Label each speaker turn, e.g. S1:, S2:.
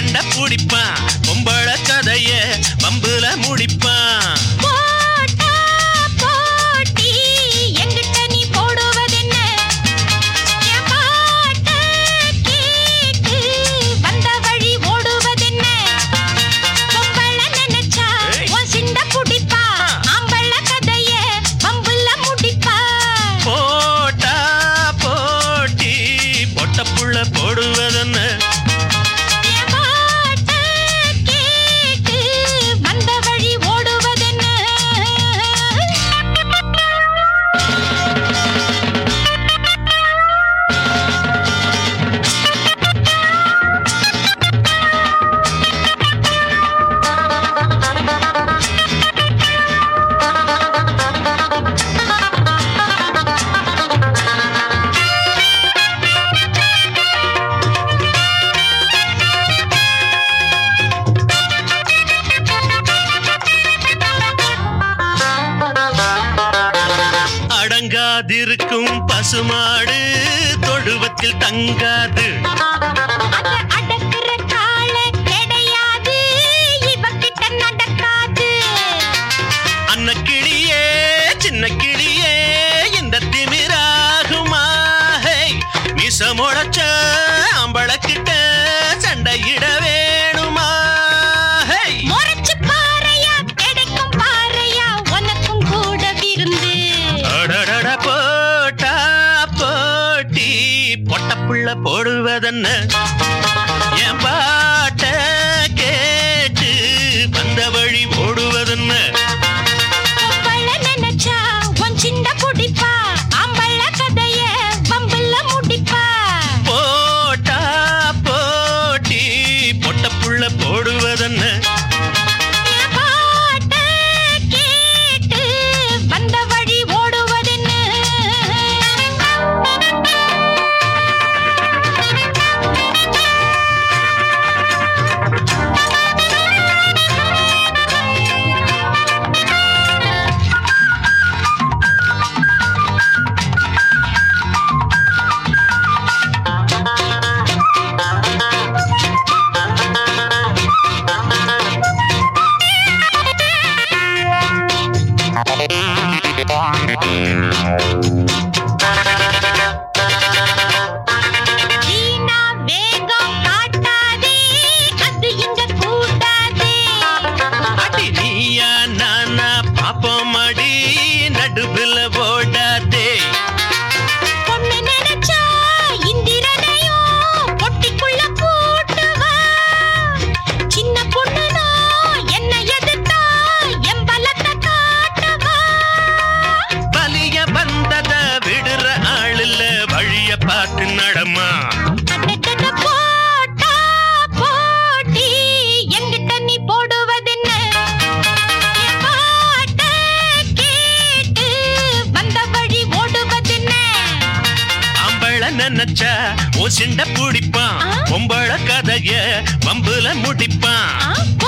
S1: சண்டை பிடிப்பான், பொம்பள கதைய வம்புல முடிப்பான். போடுவதென்ன வந்த வழி ஓடுவதென்ன. அடங்காதிருக்கும் பசுமாடு தொழுவத்தில் தங்காது. அடக்குற கால கிடையாது, இவகிட்ட நடக்காது. அன்ன கிளியே சின்ன கிளியே இந்த திமிராகுமா? மிச முளைச்ச அம்பளக்கிட்ட சண்டையிட வேணுமா? போட்டா போட்டி பொட்டப்புள்ள போடுவதென்ன? என் பாட்ட கேட்டு வந்த வழி ஓடுவதென்ன? நினைச்சா உன் சின்ன குடிப்பா, ஆம்பள கதைய வம்புல முடிப்பா. போட்டா போட்டி பொட்டப்புள்ள போடுவதென்ன? நடுவில் ஓடாதே பொண்ணு நினைச்சா இந்திரனையும் பொட்டிக்குள்ள போட்டுவா. சின்ன பொண்ணுனா என்ன எதிர்த்தா என் பலத்தை காட்டுவா. வலிய வந்தத விடுற ஆளுல வழிய பார்த்து நடமா. போட்டா போட்டி எங்கிட்ட நீ போடுவதென்ன? நினைச்சா ஓ சிண்ட பிடிப்பான், பொம்பள கதைய வம்புல முடிப்பான்.